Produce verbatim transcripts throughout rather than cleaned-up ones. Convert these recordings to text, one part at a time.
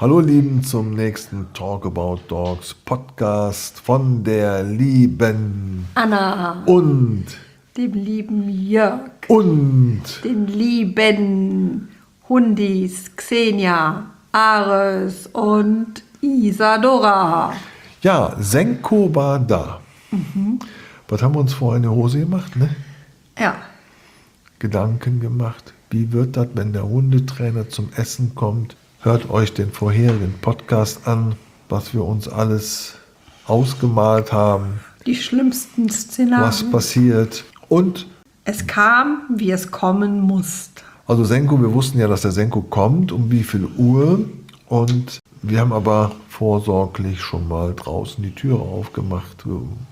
Hallo Lieben zum nächsten Talk About Dogs Podcast von der lieben Anna und dem lieben Jörg und den lieben Hundis Xenia, Ares und Isadora. Ja, Senko war da. Mhm. Was haben wir uns vorher in die Hose gemacht, ne? Ja. Gedanken gemacht. Wie wird das, wenn der Hundetrainer zum Essen kommt? Hört euch den vorherigen Podcast an, was wir uns alles ausgemalt haben. Die schlimmsten Szenarien. Was passiert. Und es kam, wie es kommen musste. Also Senko, wir wussten ja, dass der Senko kommt, um wie viel Uhr. Und wir haben aber vorsorglich schon mal draußen die Türe aufgemacht.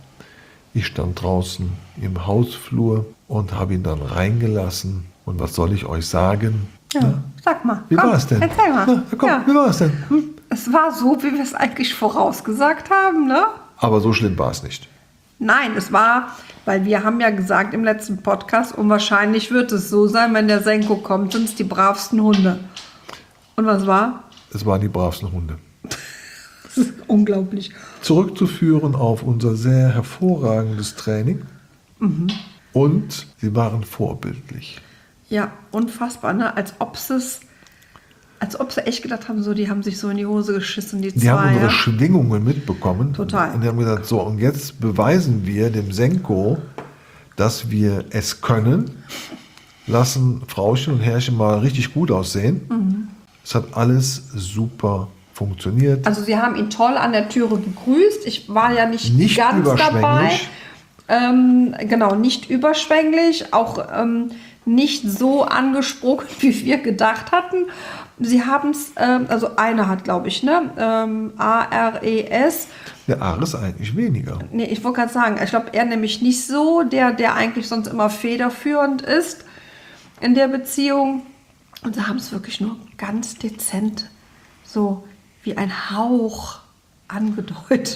Ich stand draußen im Hausflur und habe ihn dann reingelassen. Und was soll ich euch sagen? Ja, ja. Sag mal. Wie komm, war es denn? Erzähl mal. Na, komm, ja. Wie war es denn? Hm? Es war so, wie wir es eigentlich vorausgesagt haben, ne? Aber so schlimm war es nicht. Nein, es war, weil wir haben ja gesagt im letzten Podcast, und wahrscheinlich wird es so sein, wenn der Senko kommt, sind es die bravsten Hunde. Und was war? Es waren die bravsten Hunde. Das ist unglaublich. Zurückzuführen auf unser sehr hervorragendes Training. Mhm. Und sie waren vorbildlich. Ja, unfassbar, ne? Als ob es, als ob sie echt gedacht haben, so, die haben sich so in die Hose geschissen, die, die zwei. Die haben unsere ja? Schwingungen mitbekommen. Total. Und die haben gesagt, so, und jetzt beweisen wir dem Senko, dass wir es können. Lassen Frauchen und Herrchen mal richtig gut aussehen. Mhm. Es hat alles super funktioniert. Also sie haben ihn toll an der Türe begrüßt. Ich war ja nicht, nicht ganz dabei. Ähm, genau, nicht überschwänglich, auch ähm, nicht so angesprochen, wie wir gedacht hatten. Sie haben es, ähm, also eine hat, glaube ich, ne, ähm, A R E S. Der Ares eigentlich weniger. Nee, ich wollte gerade sagen, ich glaube, er nämlich nicht so, der, der eigentlich sonst immer federführend ist in der Beziehung. Und sie haben es wirklich nur ganz dezent, so wie ein Hauch angedeutet.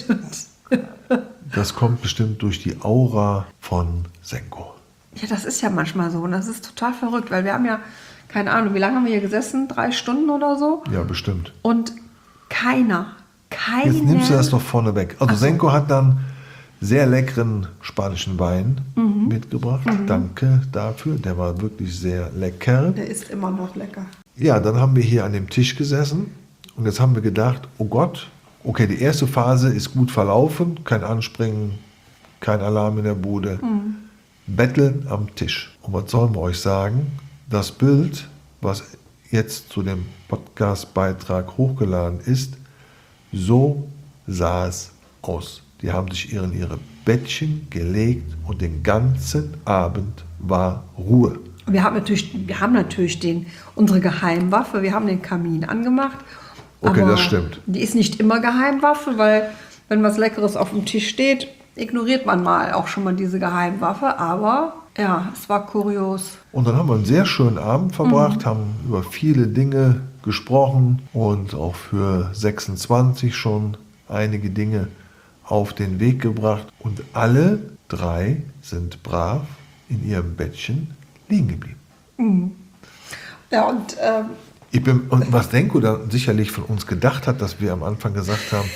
Das kommt bestimmt durch die Aura von Senko. Ja, das ist ja manchmal so und das ist total verrückt, weil wir haben ja, keine Ahnung, wie lange haben wir hier gesessen? Drei Stunden oder so? Ja, bestimmt. Und keiner, keiner... Jetzt nimmst du das doch vorne weg. Also so. Senko hat dann sehr leckeren spanischen Wein mhm. mitgebracht. Mhm. Danke dafür, der war wirklich sehr lecker. Der ist immer noch lecker. Ja, dann haben wir hier an dem Tisch gesessen und jetzt haben wir gedacht, oh Gott, okay, die erste Phase ist gut verlaufen, kein Anspringen, kein Alarm in der Bude. Mhm. Betteln am Tisch. Und was sollen wir euch sagen? Das Bild, was jetzt zu dem Podcast-Beitrag hochgeladen ist, so sah es aus. Die haben sich in ihre Bettchen gelegt und den ganzen Abend war Ruhe. Wir haben natürlich, wir haben natürlich den, unsere Geheimwaffe, wir haben den Kamin angemacht. Okay, aber das stimmt. Die ist nicht immer Geheimwaffe, weil wenn was Leckeres auf dem Tisch steht, ignoriert man mal auch schon mal diese Geheimwaffe, aber ja, es war kurios. Und dann haben wir einen sehr schönen Abend verbracht, mhm. haben über viele Dinge gesprochen und auch für sechsundzwanzig schon einige Dinge auf den Weg gebracht. Und alle drei sind brav in ihrem Bettchen liegen geblieben. Mhm. Ja, und... Ähm, Ich bin, und was Senko dann sicherlich von uns gedacht hat, dass wir am Anfang gesagt haben,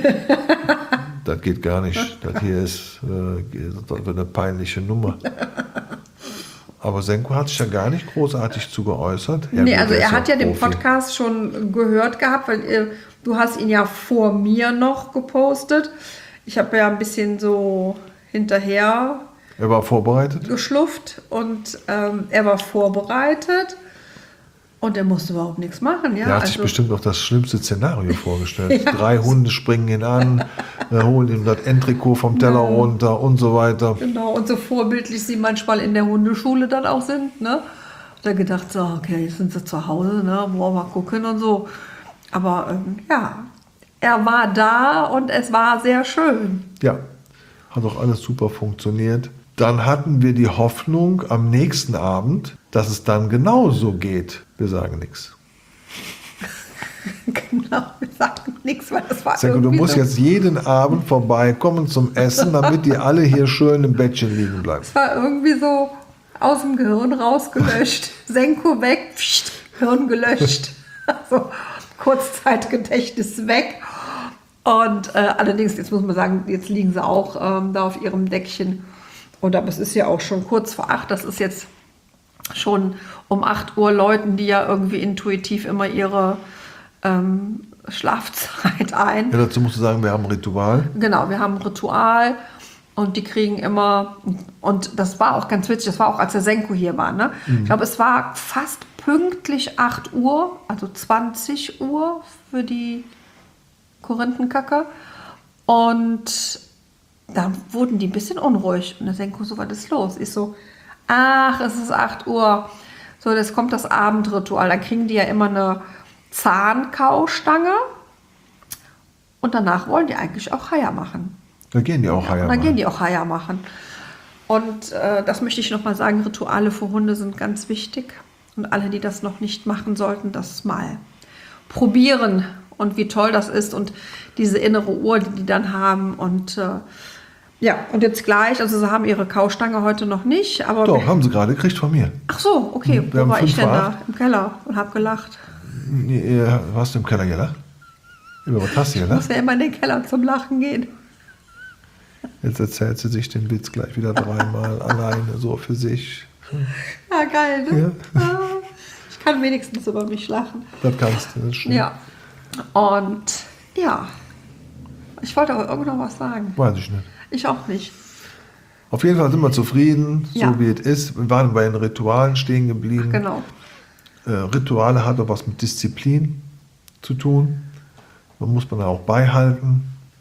das geht gar nicht, das hier ist äh, eine peinliche Nummer. Aber Senko hat sich ja gar nicht großartig zu geäußert. Ja, nee, gut, also er hat ja Profi. Den Podcast schon gehört gehabt, weil äh, du hast ihn ja vor mir noch gepostet. Ich habe ja ein bisschen so hinterher er war vorbereitet. geschlufft und ähm, er war vorbereitet. Und er musste überhaupt nichts machen. Ja? Er hat also, sich bestimmt auch das schlimmste Szenario vorgestellt. Ja. Drei Hunde springen ihn an, holen ihm das Endtrikot vom Teller ja. runter und so weiter. Genau, und so vorbildlich sie manchmal in der Hundeschule dann auch sind. Ne? Hat er gedacht, so, okay, jetzt sind sie zu Hause, ne? Wollen wir mal gucken und so. Aber ähm, ja, er war da und es war sehr schön. Ja, hat auch alles super funktioniert. Dann hatten wir die Hoffnung am nächsten Abend, dass es dann genauso geht. Wir sagen nichts. Genau, wir sagen nichts, weil das war Senko, du musst so jetzt jeden Abend vorbeikommen zum Essen, damit die alle hier schön im Bettchen liegen bleiben. Es war irgendwie so aus dem Gehirn rausgelöscht. Senko weg, pst, Hirn gelöscht. Also Kurzzeitgedächtnis weg. Und äh, allerdings, jetzt muss man sagen, jetzt liegen sie auch ähm, da auf ihrem Deckchen. Und aber es ist ja auch schon kurz vor acht. Das ist jetzt schon um acht Uhr läuten die ja irgendwie intuitiv immer ihre ähm, Schlafzeit ein. Ja, dazu musst du sagen, wir haben ein Ritual. Genau, wir haben ein Ritual und die kriegen immer, und das war auch ganz witzig, das war auch als der Senko hier war, ne? Mhm. Ich glaube, es war fast pünktlich acht Uhr, also zwanzig Uhr für die Korinthenkacker. Und da wurden die ein bisschen unruhig. Und der Senko so, was ist los? Ich so, ach, es ist acht Uhr. So, jetzt kommt das Abendritual. Dann kriegen die ja immer eine Zahnkaustange. Und danach wollen die eigentlich auch Haier machen. Da gehen die auch ja, Haier machen. machen. Da gehen die auch Haier machen. Und äh, das möchte ich nochmal sagen, Rituale für Hunde sind ganz wichtig. Und alle, die das noch nicht machen, sollten das mal probieren. Und wie toll das ist und diese innere Uhr, die die dann haben. Und äh, ja, und jetzt gleich, also sie haben ihre Kaustange heute noch nicht. Aber Doch, haben sie gerade gekriegt von mir. Ach so, okay. Wir Wo war ich denn vor da? Im Keller und habe gelacht. Nee, warst du im Keller gelacht? Über was hast du Ich gelacht? muss ja immer in den Keller zum Lachen gehen. Jetzt erzählt sie sich den Witz gleich wieder dreimal alleine, so für sich. Ja, geil, ne? Ja. Ah, ich kann wenigstens über mich lachen. Das kannst du, das stimmt. Ja. Und ja, ich wollte aber irgendwo was sagen. Weiß ich nicht. Ich auch nicht. Auf jeden Fall sind wir zufrieden, Ja. so wie es ist. Wir waren bei den Ritualen stehen geblieben. Genau. Äh, Rituale hat auch was mit Disziplin zu tun. Da muss man auch beihalten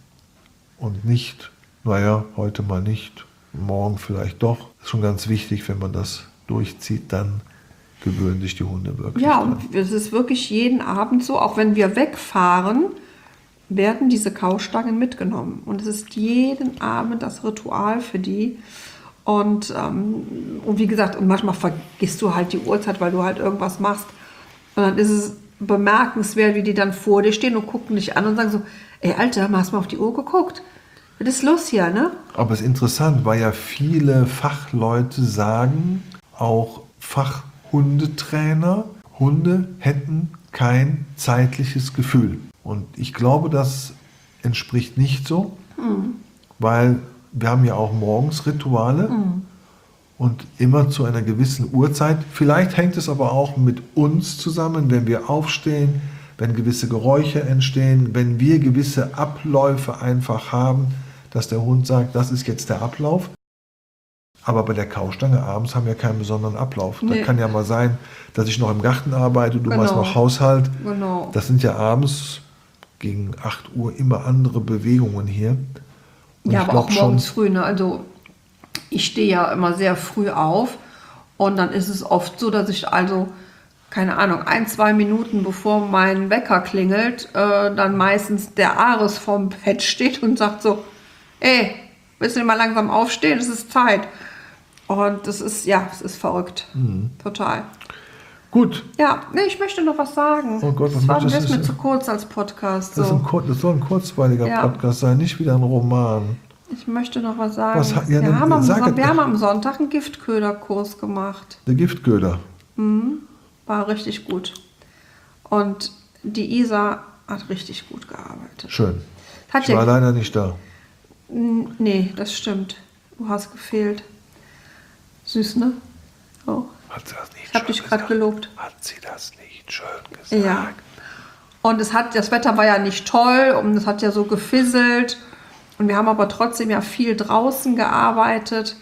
und nicht, naja, heute mal nicht, morgen vielleicht doch. Das ist schon ganz wichtig, wenn man das durchzieht, dann gewöhnen sich die Hunde wirklich Ja, dran. und es ist wirklich jeden Abend so, auch wenn wir wegfahren, werden diese Kaustangen mitgenommen. Und es ist jeden Abend das Ritual für die. Und, ähm, und wie gesagt, und manchmal vergisst du halt die Uhrzeit, weil du halt irgendwas machst. Und dann ist es bemerkenswert, wie die dann vor dir stehen und gucken dich an und sagen so, ey Alter, hast du mal auf die Uhr geguckt? Was ist los hier, ne? Aber es ist interessant, weil ja viele Fachleute sagen, auch Fachhundetrainer, Hunde hätten kein zeitliches Gefühl. Und ich glaube, das entspricht nicht so, mhm. weil wir haben ja auch morgens Rituale mhm. und immer zu einer gewissen Uhrzeit. Vielleicht hängt es aber auch mit uns zusammen, wenn wir aufstehen, wenn gewisse Geräusche entstehen, wenn wir gewisse Abläufe einfach haben, dass der Hund sagt, das ist jetzt der Ablauf. Aber bei der Kaustange abends haben wir keinen besonderen Ablauf. Nee. Da kann ja mal sein, dass ich noch im Garten arbeite, du genau. machst noch Haushalt. Genau. Das sind ja abends gegen acht Uhr immer andere Bewegungen hier. Und ja, ich aber auch morgens schon, früh. Ne? Also ich stehe ja immer sehr früh auf und dann ist es oft so, dass ich also, keine Ahnung, ein, zwei Minuten bevor mein Wecker klingelt, äh, dann meistens der Ares vorm Bett steht und sagt so, ey, willst du mal langsam aufstehen? Es ist Zeit. Und das ist, ja, es ist verrückt. Mhm. Total. Gut. Ja, nee, ich möchte noch was sagen. Oh Gott, was das war das das ist mir zu kurz als Podcast. So. Das, ist ein, das soll ein kurzweiliger ja. Podcast sein, nicht wieder ein Roman. Ich möchte noch was sagen. Was, ja, wir, haben am, sag, wir haben am Sonntag einen Giftköderkurs gemacht. Der Giftköder. Mhm. War richtig gut. Und die Isa hat richtig gut gearbeitet. Schön. Hat ich war ja, leider nicht da. Nee, das stimmt. Du hast gefehlt. Süß, ne? Oh. Hat sie das nicht ich habe dich gerade gelobt. Hat sie das nicht schön gesagt? Ja. Und es hat, das Wetter war ja nicht toll und es hat ja so gefisselt. Und wir haben aber trotzdem ja viel draußen gearbeitet.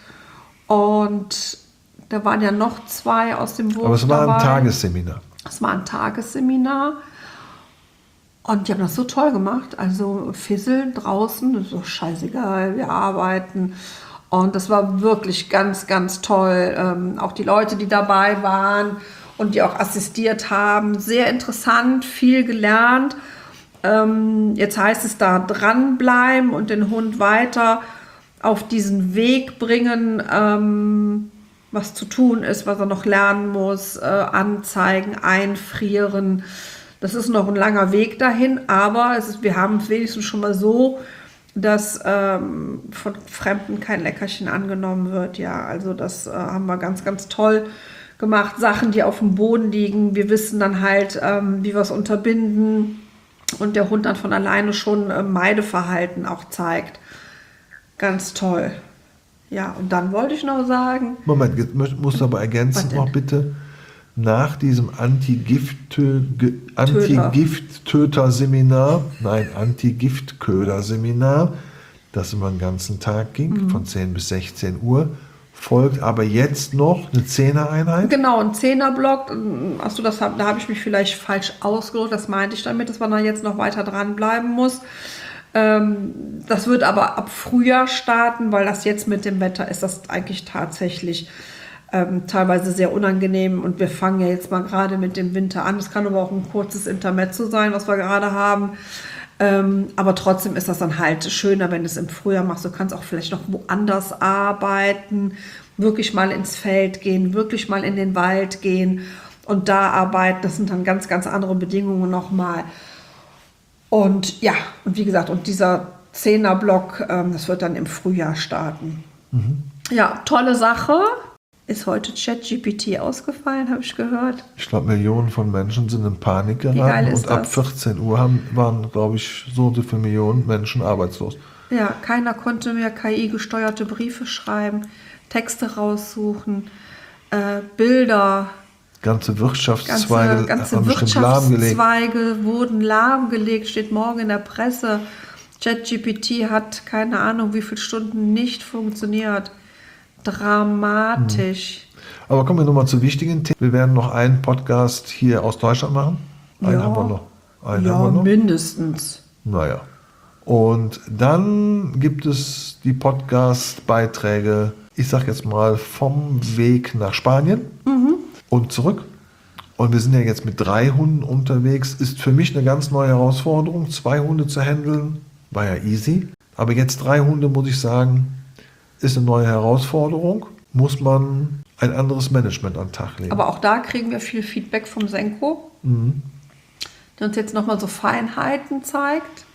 Und da waren ja noch zwei aus dem Wurf Aber es war dabei. ein Tagesseminar. Es war ein Tagesseminar. Und die haben das so toll gemacht. Also Fisseln draußen, das ist doch scheißegal, wir arbeiten. Und das war wirklich ganz, ganz toll. Ähm, auch die Leute, die dabei waren und die auch assistiert haben. Sehr interessant, viel gelernt. Ähm, jetzt heißt es da dranbleiben und den Hund weiter auf diesen Weg bringen, ähm, was zu tun ist, was er noch lernen muss, äh, anzeigen, einfrieren. Das ist noch ein langer Weg dahin, aber es ist, wir haben es wenigstens schon mal so, dass ähm, von Fremden kein Leckerchen angenommen wird. Ja, also das äh, haben wir ganz, ganz toll gemacht, Sachen, die auf dem Boden liegen. Wir wissen dann halt, ähm, wie wir es unterbinden und der Hund dann von alleine schon äh, Meideverhalten auch zeigt. Ganz toll. Ja, und dann wollte ich noch sagen... Moment, jetzt möcht- musst du aber ergänzen noch bitte, nach diesem Anti-Gift-Töter-Seminar, nein, Anti-Giftköder-Seminar, das über den ganzen Tag ging, mhm. von zehn bis sechzehn Uhr, folgt aber jetzt noch eine Zehner-Einheit? Genau, ein Zehnerblock. Achso, das hab, da habe ich mich vielleicht falsch ausgedrückt, das meinte ich damit, dass man da jetzt noch weiter dranbleiben muss. Ähm, das wird aber ab Frühjahr starten, weil das jetzt mit dem Wetter ist das eigentlich tatsächlich ähm, teilweise sehr unangenehm und wir fangen ja jetzt mal gerade mit dem Winter an. Es kann aber auch ein kurzes Intermezzo sein, was wir gerade haben. Ähm, aber trotzdem ist das dann halt schöner, wenn du es im Frühjahr machst. Du kannst auch vielleicht noch woanders arbeiten, wirklich mal ins Feld gehen, wirklich mal in den Wald gehen und da arbeiten. Das sind dann ganz, ganz andere Bedingungen nochmal. Und ja, und wie gesagt, und dieser Zehnerblock, ähm, das wird dann im Frühjahr starten. Mhm. Ja, tolle Sache. Ist heute ChatGPT ausgefallen, habe ich gehört. Ich glaube, Millionen von Menschen sind in Panik geraten und ab das? vierzehn Uhr haben, waren, glaube ich, so und so viele Millionen Menschen arbeitslos. Ja, keiner konnte mehr K I-gesteuerte Briefe schreiben, Texte raussuchen, äh, Bilder. Ganze Wirtschaftszweige, ganze, ganze haben Wirtschaftszweige lahmgelegt. wurden lahmgelegt, steht morgen in der Presse. ChatGPT hat keine Ahnung, wie viele Stunden nicht funktioniert. Dramatisch. Aber kommen wir nochmal zu wichtigen Themen. Wir werden noch einen Podcast hier aus Deutschland machen. Einen ja, haben wir noch. Einen ja haben wir noch. mindestens. Naja. Und dann gibt es die Podcast-Beiträge, ich sag jetzt mal, vom Weg nach Spanien mhm. und zurück. Und wir sind ja jetzt mit drei Hunden unterwegs. Ist für mich eine ganz neue Herausforderung. Zwei Hunde zu handeln, war ja easy. Aber jetzt drei Hunde, muss ich sagen, ist eine neue Herausforderung. Muss man ein anderes Management an den Tag legen. Aber auch da kriegen wir viel Feedback vom Senko, mhm. der uns jetzt nochmal so Feinheiten zeigt.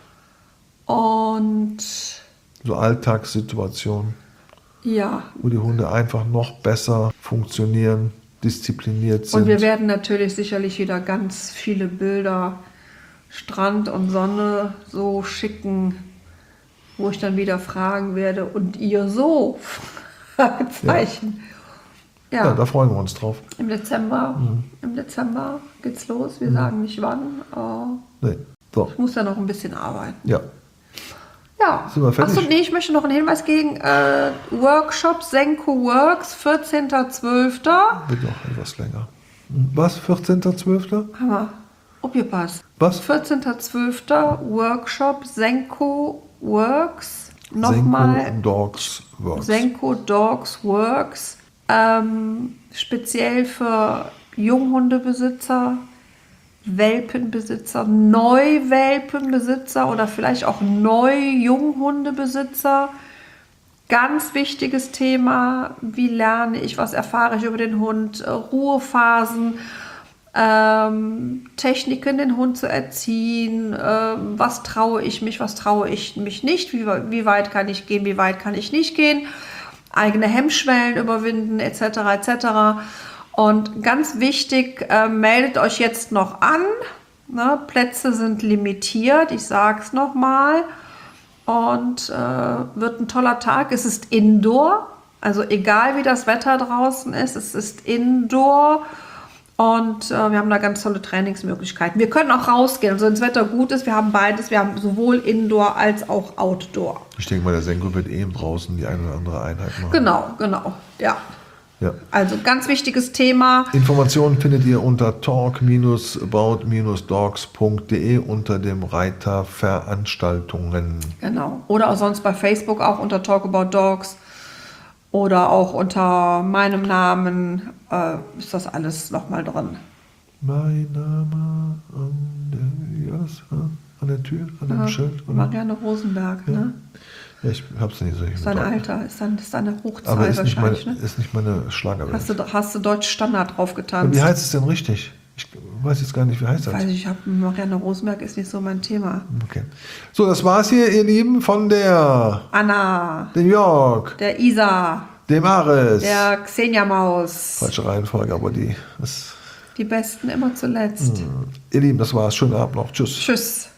Und so Alltagssituationen, ja. wo die Hunde einfach noch besser funktionieren, diszipliniert sind. Und wir werden natürlich sicherlich wieder ganz viele Bilder Strand und Sonne so schicken, wo ich dann wieder fragen werde, und ihr so? Fragezeichen. Ja. Ja. ja, da freuen wir uns drauf. Im Dezember, mhm. im Dezember geht's los. Wir mhm. sagen nicht wann. Oh. Nee. So. Ich muss ja noch ein bisschen arbeiten. Ja. Ja. Sind wir fertig? Achso, nee, ich möchte noch einen Hinweis gegen äh, Workshop Senko Works, vierzehnter zwölfter Wird noch etwas länger. Was? vierzehnter zwölfter Hammer. Aufgepasst. Was? vierzehnter zwölfter Workshop Senko Works. Nochmal. Senko Dogs Works. Senko Dogs Works. Ähm, speziell für Junghundebesitzer, Welpenbesitzer, Neuwelpenbesitzer oder vielleicht auch Neu-Junghundebesitzer. Ganz wichtiges Thema. Wie lerne ich, was erfahre ich über den Hund? Ruhephasen, ähm, Techniken, den Hund zu erziehen. Ähm, was traue ich mich, was traue ich mich nicht? Wie, wie weit kann ich gehen, wie weit kann ich nicht gehen? Eigene Hemmschwellen überwinden, et cetera et cetera. Und ganz wichtig, äh, meldet euch jetzt noch an. Ne? Plätze sind limitiert, ich sage es nochmal. Und äh, wird ein toller Tag. Es ist Indoor, also egal wie das Wetter draußen ist, es ist Indoor. Und äh, wir haben da ganz tolle Trainingsmöglichkeiten. Wir können auch rausgehen, also wenn das Wetter gut ist. Wir haben beides, wir haben sowohl Indoor als auch Outdoor. Ich denke mal, der Senko wird eh draußen die eine oder andere Einheit machen. Genau, genau, ja. Ja. Also ganz wichtiges Thema. Informationen findet ihr unter talk about dogs punkt de unter dem Reiter Veranstaltungen. Genau. Oder auch sonst bei Facebook auch unter Talk About Dogs oder auch unter meinem Namen äh, ist das alles nochmal drin. Mein Name an der, ja, an der Tür, an dem ja, Schild. Oder? Marianne Rosenberg, ja. ne? Ja, ich hab's nicht so. Ist dein Alter, ist, dann, ist deine Hochzeit aber ist wahrscheinlich, nicht meine, ne? ist nicht meine Schlagerwelt. Hast du, hast du Deutsch Standard drauf getanzt? Wie heißt es denn richtig? Ich weiß jetzt gar nicht, wie heißt das? Weiß ich, ich hab, Marianne Rosenberg ist nicht so mein Thema. Okay. So, das war's hier, ihr Lieben, von der Anna, dem Jörg der Isa dem Ares. der Xenia-Maus. Falsche Reihenfolge, aber die ist. Die Besten immer zuletzt. Ihr Lieben, das war's. Schönen Abend noch. Tschüss. Tschüss.